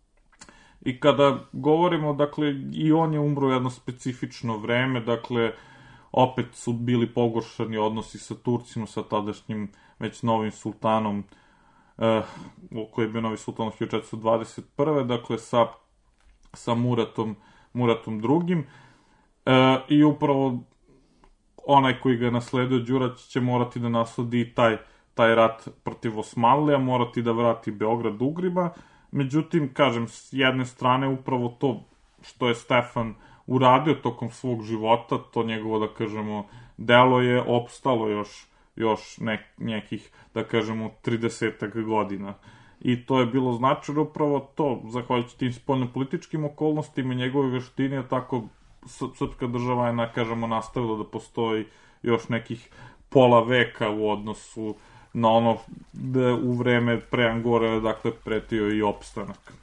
I kada govorimo, dakle, i on je umro jedno specifično vreme, dakle, opet su bili pogoršani odnosi sa Turcima, sa tadašnjim već novim sultanom, eh, koji je bio novi sultan hiljadu četiristo dvadeset prve. dakle, sa, sa Muratom, Muratom drugim. Eh, I upravo onaj koji ga je nasledio, Đurać, će morati da nasledi taj, taj rat protiv Osmanlija, morati da vrati Beograd Ugrima. Međutim, kažem, s jedne strane upravo to što je Stefan uradio tokom svog života, to njegovo, da kažemo, delo je opstalo još, još nek, nekih, da kažemo, tridesetak godina. I to je bilo značajno upravo to, zahvaljujući tim spoljnopolitičkim okolnostima i njegove veštine, tako srpska država je, kažemo, nastavila da postoji još nekih pola veka u odnosu na ono da u vreme pre Angore, dakle, pretio i opstanak.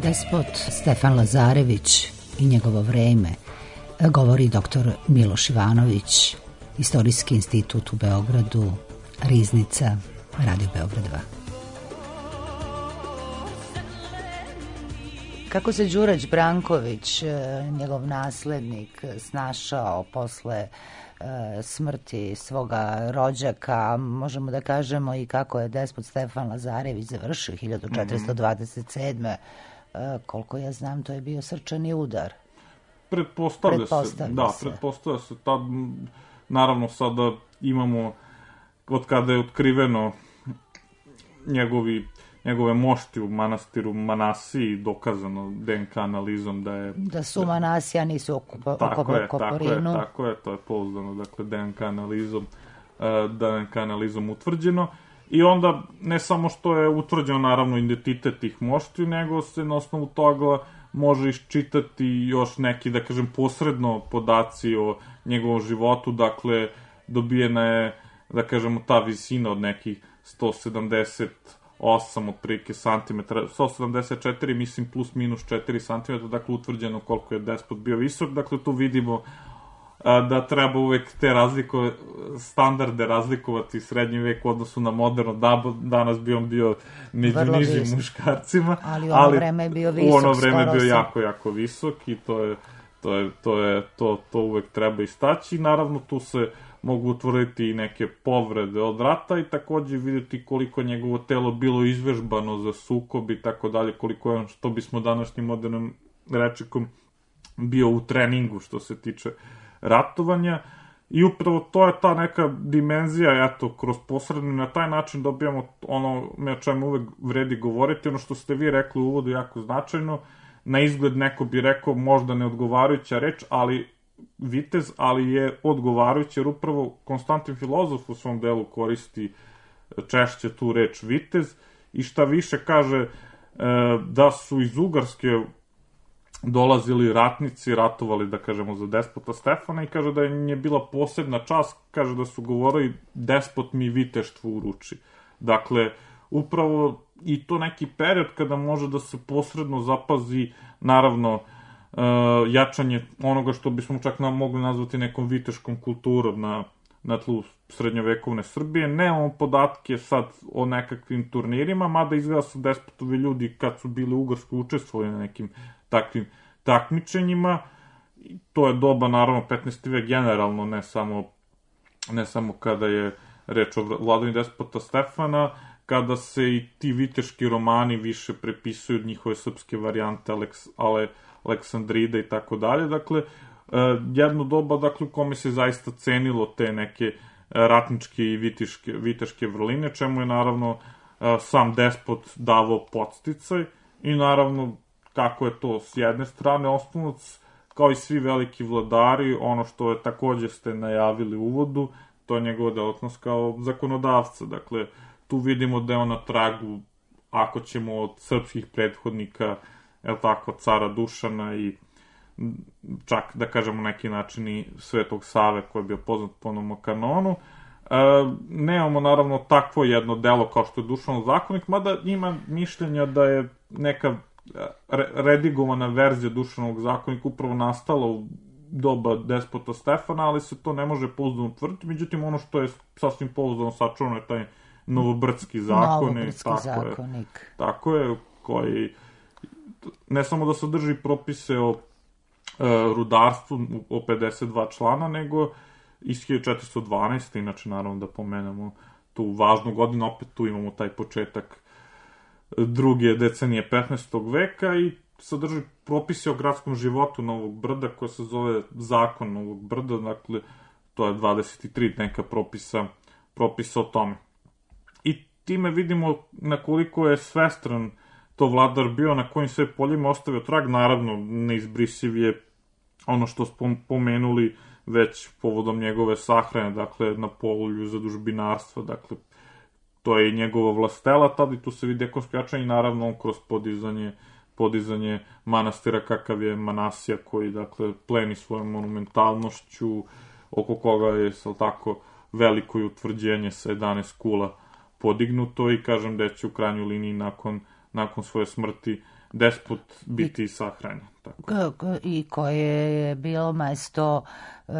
Despot Stefan Lazarević i njegovo vreme, govori doktor Miloš Ivanović, Istorijski institut u Beogradu, Riznica, Radio Beograd dva. Kako se Đurać Branković, njegov naslednik, snašao posle smrti svoga rođaka, možemo da kažemo i kako je despot Stefan Lazarević završio hiljadu četiristo dvadeset sedme. Koliko ja znam, to je bio srčani udar. Pretpostavlja, pretpostavlja se, da, se. pretpostavlja se. Tad, naravno, sada imamo, od kada je otkriveno njegovi, njegove mošti u manastiru Manasiji, dokazano D N K analizom da je... Da su Manasija, nisu okupo, tako oko, je, Koporinu. Tako je, tako je, to je pouzdano, dakle, D N K analizom, D N K analizom utvrđeno. I onda, ne samo što je utvrđeno, naravno, identitet tih moštiju, nego se na osnovu toga može iščitati još neki, da kažem, posredno podaci o njegovom životu, dakle, dobijena je, da kažemo, ta visina od nekih sto sedamdeset osam otprilike santimetra, sto sedamdeset četiri, mislim, plus minus četiri santimetra, dakle, utvrđeno koliko je despot bio visok, dakle, tu vidimo da treba uvek te razlikove, standarde razlikovati srednji vek u odnosu na moderno, da, danas bi on bio među nižim muškarcima. Ali u ono vreme je bio visok. U ono vreme je bio jako, jako visok i to je, to je, to je, to, to uvek treba istaći. Naravno, tu se mogu utvrditi i neke povrede od rata i takođe vidjeti koliko njegovo telo bilo izvežbano za sukob i tako dalje, koliko je, što bismo današnjim modernim rečnikom, bio u treningu što se tiče ratovanja. I upravo to je ta neka dimenzija, eto, kroz posredno, na taj način dobijamo ono o čemu uvek vredi govoriti, ono što ste vi rekli u uvodu jako značajno, na izgled neko bi rekao možda neodgovarajuća reč, ali vitez, ali je odgovarajuća, jer upravo Konstantin Filozof u svom delu koristi češće tu reč vitez, i šta više kaže da su iz Ugarske dolazili ratnici, ratovali, da kažemo, za despota Stefana, i kaže da je bila posebna čast, kaže da su govorili despot mi viteštvo uruči. Dakle, upravo i to neki period kada može da se posredno zapazi, naravno, uh, jačanje onoga što bismo čak nam mogli nazvati nekom viteškom kulturom na, na tlu srednjovekovne Srbije. Nemamo podatke sad o nekakvim turnirima, mada izgleda su despotovi ljudi kad su bili u Ugarskoj učestvovali na nekim takvim takmičenjima. To je doba, naravno, petnaesti vek generalno, ne samo, ne samo kada je reč o vladavini despota Stefana, kada se i ti viteški romani više prepisuju od njihove srpske varijante Aleks, Ale, Aleksandrida i tako dalje. Dakle, jedno doba, dakle, u kome se zaista cenilo te neke ratničke i viteške, viteške vrline, čemu je, naravno, sam despot davao podsticaj i, naravno, kako je to s jedne strane, osnovac, kao i svi veliki vladari, ono što je takođe ste najavili u uvodu, to je njegova delatnost kao zakonodavca. Dakle, tu vidimo da je on na tragu, ako ćemo od srpskih prethodnika, je li tako, cara Dušana i čak, da kažemo, neki način i Svetog Save, koji je bio poznat po onom kanonu. E, nemamo, naravno, takvo jedno delo kao što je Dušanov zakonik, mada ima mišljenja da je neka redigovana verzija Dušanovog zakonika upravo nastala u doba despota Stefana, ali se to ne može pouzdano utvrditi. Međutim, ono što je sasvim pouzdano sačuvano je taj Novobrdski zakonik. Novobrdski tako zakonik. Je, tako je, koji ne samo da sadrži propise o e, rudarstvu o pedeset dva člana, nego iz hiljadu četiristo dvanaeste. Inače, naravno, da pomenemo tu važnu godinu, opet tu imamo taj početak druge decenije petnaestog veka i sadrži propise o gradskom životu Novog Brda, koja se zove Zakon Novog Brda, dakle, to je dvadeset tri neka propisa, propisa o tome. I time vidimo na koliko je svestran to vladar bio, na kojim sve poljima ostavio trag. Naravno, neizbrisiv je ono što smo pomenuli već povodom njegove sahrane, dakle, na polju zadužbinarstva, dakle, to je i njegova vlastela, tada i tu se vidi ekonomsko jačanje i naravno on kroz podizanje, podizanje manastira kakav je Manasija, koji, dakle, pleni svojom monumentalnošću, oko koga je, sal tako, veliko i utvrđenje sa jedanaest kula podignuto i kažem da će u krajnjoj liniji nakon, nakon svoje smrti despot biti I, sahranjen. Tako. I koje je bilo mesto uh,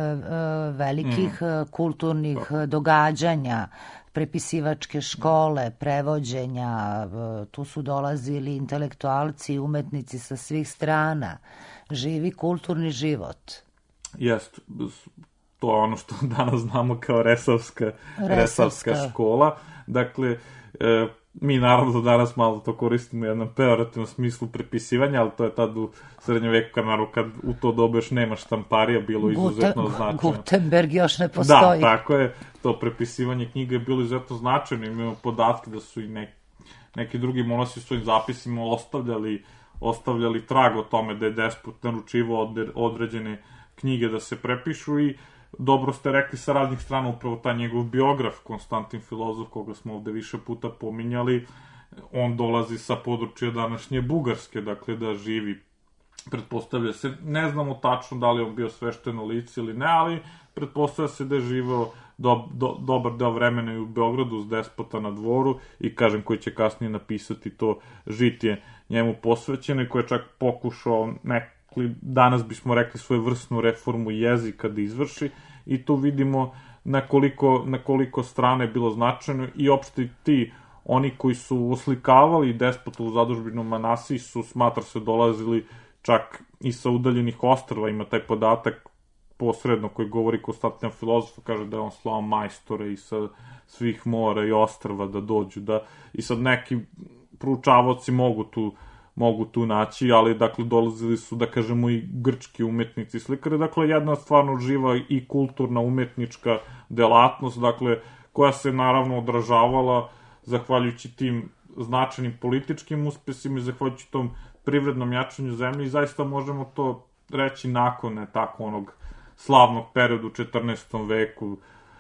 velikih mm. kulturnih tako. događanja, prepisivačke škole, prevođenja, tu su dolazili intelektualci i umetnici sa svih strana, živi kulturni život. Jest, to je ono što danas znamo kao Resavska, Resavska škola. Dakle, e, mi naravno danas malo to koristimo u jednom pejorativnom smislu prepisivanja, ali to je tad u srednjem veku, kad, naravno, kad u to dobu još nema štamparija, bilo izuzetno Guten, značajno. Gutenberg još ne postoji. Da, tako je. To prepisivanje knjiga je bilo izuzetno značajno. Imamo podatke da su i neki, neki drugi monasi u svojim zapisima ostavljali, ostavljali trag o tome da je despot naručivao određene knjige da se prepišu i dobro ste rekli sa raznih strana upravo taj njegov biograf, Konstantin Filozof, koga smo ovde više puta pominjali, on dolazi sa područja današnje Bugarske, dakle da živi, pretpostavlja se, ne znamo tačno da li on bio svešteno lice ili ne, ali pretpostavlja se da je živeo do, do, dobar deo vremena i u Beogradu uz despota na dvoru i kažem koji će kasnije napisati to žitije njemu posvećeno i koji je čak pokušao nek danas bismo rekli svoju vrsnu reformu jezika da izvrši i tu vidimo na koliko, na koliko strane je bilo značajno i opšte ti oni koji su oslikavali despota u zadužbinu Manasiji su, smatra se, dolazili čak i sa udaljenih ostrva, ima taj podatak posredno koji govori Konstantin Filozof, kaže da je on slao majstore i sa svih mora i ostrva da dođu, da i sad neki proučavaoci mogu tu mogu tu naći, ali dakle dolazili su, da kažemo, i grčki umetnici i slikari, dakle jedna stvarno živa i kulturna umetnička delatnost, dakle koja se naravno odražavala zahvaljujući tim značajnim političkim uspesima i zahvaljujući tom privrednom jačanju zemlje i zaista možemo to reći nakon ne, tako onog slavnog perioda u četrnaestom veku,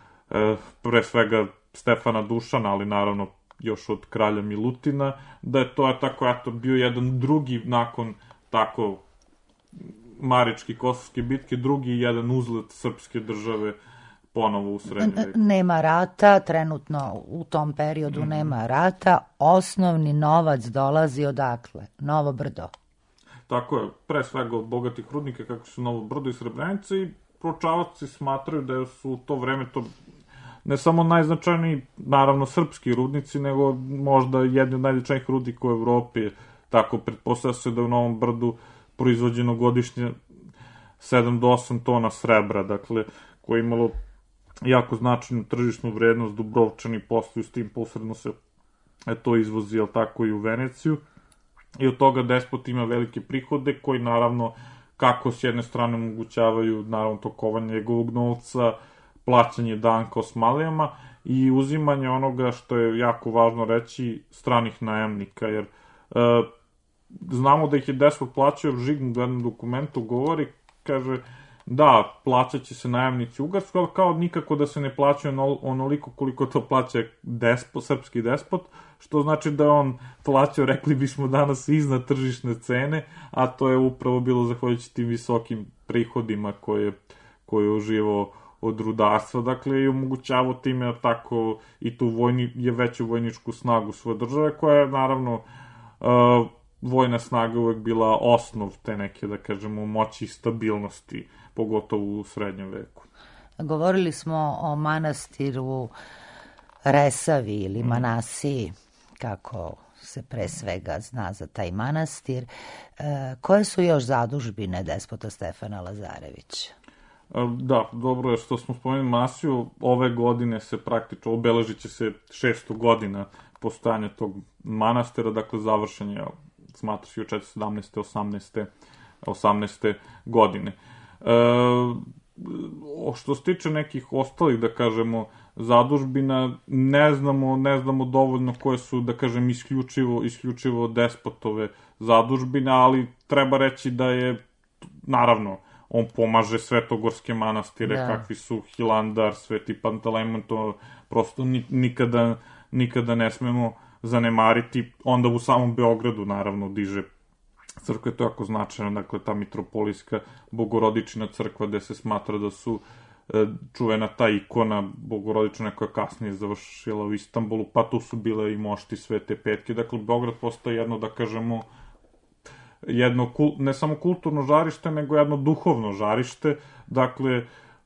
e, pre svega Stefana Dušana, ali naravno još od kralja Milutina, da je to je tako, eto, bio jedan drugi, nakon tako Maričke i Kosovske bitke, drugi jedan uzlet srpske države ponovo u srednjem veku. Nema rata, trenutno u tom periodu mm. nema rata, osnovni novac dolazi odakle? Novo Brdo. Tako je, pre svega od bogatih rudnika, kako su Novo Brdo i Srebrenica, i proučavaoci smatraju da su u to vreme to ne samo najznačajniji, naravno, srpski rudnici, nego možda jedni od najznačajnijih rudnika u Evropi. Tako, pretpostavlja se da je u Novom Brdu proizvođeno godišnje sedam do osam tona srebra, dakle, koje je imalo jako značajnu tržišnu vrednost, Dubrovčani posluju s tim, posredno se e, to izvozi, jel tako, i u Veneciju. I od toga despot ima velike prihode, koji, naravno, kako s jedne strane omogućavaju, naravno, tokovanje njegovog novca, plaćanje danka osmalijama i uzimanje onoga što je jako važno reći, stranih najamnika, jer e, znamo da ih je despot plaćao, Žigmund u jednom dokumentu govori, kaže, da, plaćat će se najamnici Ugarsko, ali kao nikako da se ne plaćaju onoliko koliko to plaća despot, srpski despot, što znači da on plaćao, rekli bismo danas, iznad tržišne cene, a to je upravo bilo zahvaljujući tim visokim prihodima koje, koje je uživao od rudarstva, dakle, i omogućavao time tako i tu vojni, je veću vojničku snagu svoje države, koja je, naravno, uh, vojna snaga uvek bila osnov te neke, da kažemo, moći i stabilnosti, pogotovo u srednjem veku. Govorili smo o manastiru Resavi ili Manasiji, kako se pre svega zna za taj manastir. Uh, koje su još zadužbine despota Stefana Lazarevića? Da, dobro je što smo spomenuli Manasiju, ove godine se praktično obeležit će se šesto godina postojanja tog manastira, dakle završen je, smatra se, u četiristo sedamnaeste. osamnaeste. osamnaeste godine. E, što se tiče nekih ostalih, da kažemo, zadužbina, ne znamo, ne znamo dovoljno koje su, da kažem, isključivo, isključivo despotove zadužbine, ali treba reći da je, naravno, on pomaže svetogorske manastire, da. Kakvi su Hilandar, Sveti Pantelejmon, to prosto nikada, nikada ne smemo zanemariti. Onda u samom Beogradu, naravno, diže crkve, to je jako značajno, dakle, ta mitropolijska Bogorodičina crkva, gde se smatra da su e, čuvena ta ikona Bogorodičina koja kasnije završila u Istanbulu, pa tu su bile i mošti Svete Petke, dakle, Beograd postaje jedno, da kažemo, jedno, ne samo kulturno žarište, nego jedno duhovno žarište. Dakle,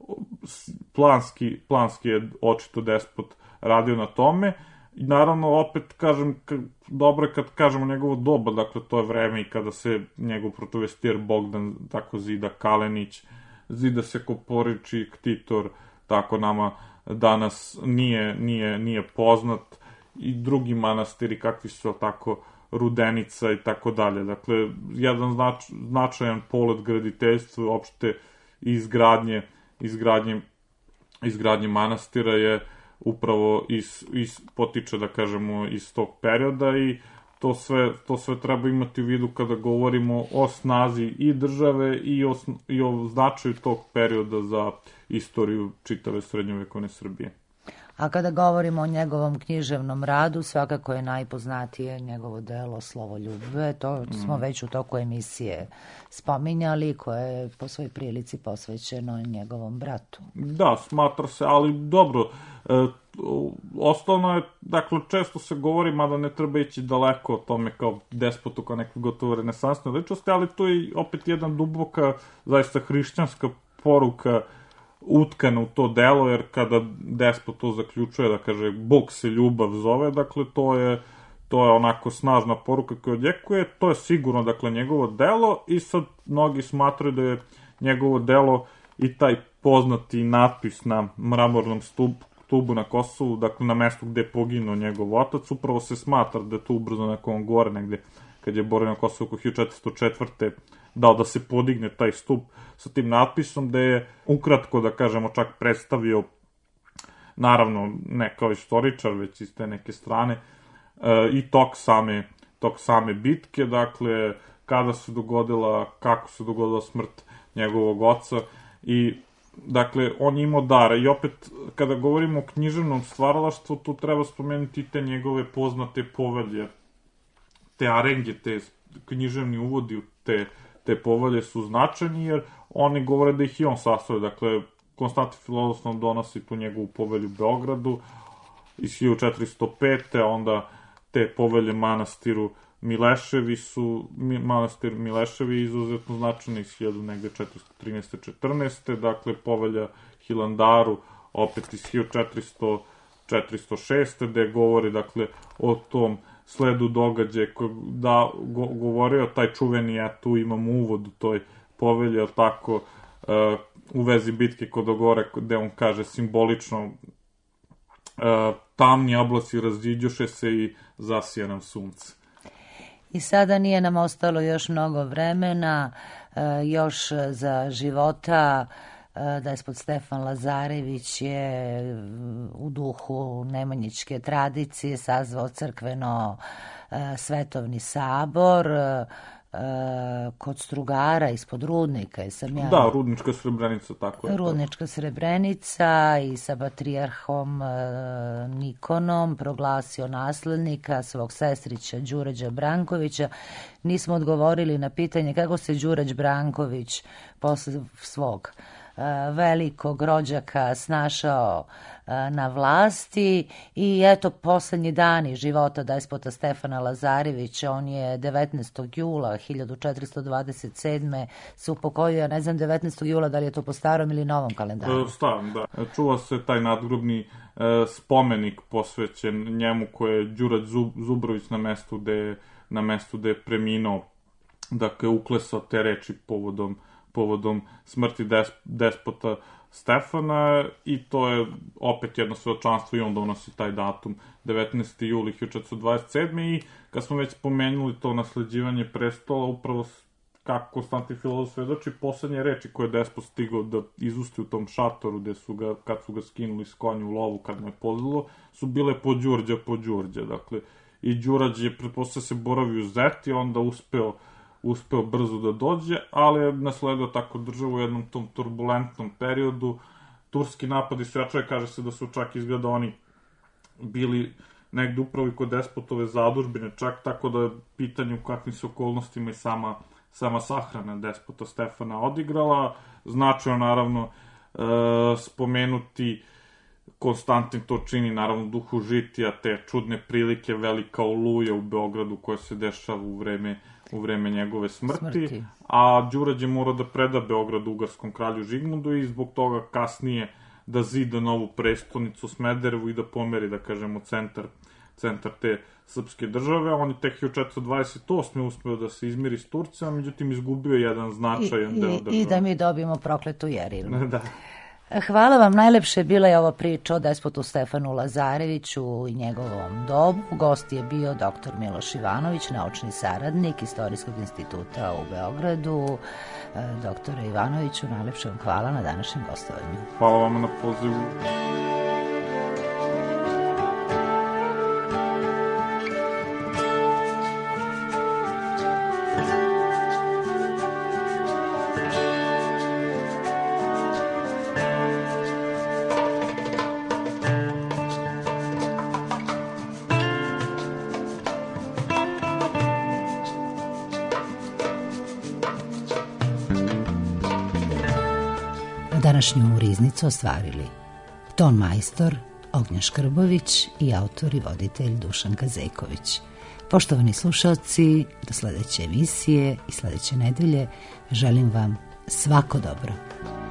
planski, planski je očito despot radio na tome. I naravno, opet kažem, dobro je kad kažemo njegovo doba, dakle, to je vreme i kada se njegov protivestijer Bogdan, tako Zida Kalenić, Zida se Koporići, Ktitor, tako nama danas nije, nije, nije poznat, i drugi manastiri kakvi su tako Rudenica i tako dalje. Dakle, jedan znač, značajan polet graditeljstva, uopšte izgradnje, izgradnje, izgradnje manastira je upravo iz, iz, potiče, da kažemo, iz tog perioda, i to sve, to sve treba imati u vidu kada govorimo o snazi i države i o, i o značaju tog perioda za istoriju čitave srednjovekovne Srbije. A kada govorimo o njegovom književnom radu, svakako je najpoznatije njegovo delo Slovoljube. To smo već u toku emisije spominjali, koje je po svoj prilici posvećeno njegovom bratu. Da, smatra se, ali dobro, e, osnovno je, dakle, često se govori, mada ne treba ići daleko o tome kao despotu, kao neku gotovo renesansne ličnosti, ali to je opet jedna duboka, zaista hrišćanska poruka utkana u to delo, jer kada despot to zaključuje, da kaže Bog se ljubav zove, dakle to je, to je onako snažna poruka koja odjekuje, to je sigurno, dakle, njegovo delo, i sad mnogi smatraju da je njegovo delo i taj poznati natpis na mramornom stupu, stubu na Kosovu, dakle na mestu gde je poginuo njegov otac, upravo se smatra da je to ubrzo nakon gore negde, kad je borio na Kosovu oko hiljadu četiristo četvrte dao da se podigne taj stup sa tim natpisom, da je ukratko, da kažemo, čak predstavio, naravno ne kao istoričar, već iz te neke strane, i tok same, tok same bitke, dakle, kada se dogodila, kako se dogodila smrt njegovog oca, i dakle, on je imao dara. I opet, kada govorimo o književnom stvaralaštvu, tu treba spomenuti te njegove poznate povelje, te arenge, te književni uvodi u te, te povelje su značajni, jer oni govore da ih i on sastavlja. Dakle, Konstantin Filozof nam donosi tu njegovu povelju Beogradu iz hiljadu četiristo pete, onda te povelje manastiru Mileševi su, manastir Mileševi je izuzetno značajni iz hiljadu četiristo trinaeste četrnaeste. Dakle, povelja Hilandaru opet iz hiljadu četiristo šeste. gde govori, dakle, o tom sledu događaja, da go, govorio taj čuveni, ja tu imam uvod u toj povelji, ali tako, uh, u vezi bitke kod Ogore, gde on kaže simbolično, uh, tamni oblaci razđiđuše se i zasija nam sunce. I sada nije nam ostalo još mnogo vremena, još za života. Despot Stefan Lazarević je u duhu nemanjičke tradicije sazvao crkveno svetovni sabor kod Strugara, ispod Rudnika. Sam ja... Da, Rudnička Srebrenica, tako je. Rudnička Srebrenica, i sa patrijarhom Nikonom proglasio naslednika svog sestrića Đurađa Brankovića. Nismo odgovorili na pitanje kako se Đurađ Branković posle svog velikog rođaka snašao na vlasti, i eto, poslednji dani života despota Stefana Lazarevića, on je devetnaestog jula hiljadu četiristo dvadeset sedme se upokojio, ja ne znam devetnaestog jula da li je to po starom ili novom kalendaru. Starom, da. Čuva se taj nadgrobni e, spomenik posvećen njemu, koje je Đurađ Zub, Zubrović na mestu gde, na mestu gde je preminuo, dakle, uklesao te reči povodom povodom smrti des, despota Stefana, i to je opet jedno svedočanstvo, i on donosi taj datum devetnaesti juli hiljadu četiristo dvadeset sedme. I kad smo već spomenuli to nasleđivanje prestola, upravo kako Konstantin Filozof svedoči, poslednje reči koje je despot stigao da izusti u tom šatoru, gde su ga, kad su ga skinuli s konja u lovu, kad mu je pozlilo, su bile po Đurđa, po Đurđa. Dakle, i Đurađ je pretpostavljeno se boravio u Zeti, onda uspeo uspeo brzo da dođe, ali je nasledio tako državu u jednom tom turbulentnom periodu. Turski napadi su jačali, kaže se da su čak izgleda oni bili negde upravo i kod despotove zadužbine, čak tako da je pitanje u kakvim se okolnostima i sama, sama sahrana despota Stefana odigrala. Značajno, naravno, e, spomenuti, Konstantin to čini, naravno, duhu žitija, te čudne prilike, velika oluja u Beogradu koja se dešava u vreme u vreme njegove smrti, smrti. A Đurađ je morao da preda Beograd ugarskom kralju Žigmundu i zbog toga kasnije da zida novu prestonicu Smederevu i da pomeri, da kažemo, centar, centar te srpske države. On je tek hiljadu četiristo dvadeset osme uspeo da se izmiri s Turcima, međutim izgubio jedan značajan I, deo i, države. I da mi dobijemo prokletu Jerinu. Da. Hvala vam, najlepše bila je ova priča o despotu Stefanu Lazareviću i njegovom dobu. Gost je bio doktor Miloš Ivanović, naučni saradnik Istorijskog instituta u Beogradu. Doktore Ivanoviću, najlepše vam hvala na današnjem gostovanju. Hvala vam na pozivu. Današnju riznicu ostvarili ton majstor Ognjen Škrbović i autor i voditelj Dušan Kazejković. Poštovani slušalci, do sledeće emisije i sledeće nedelje želim vam svako dobro.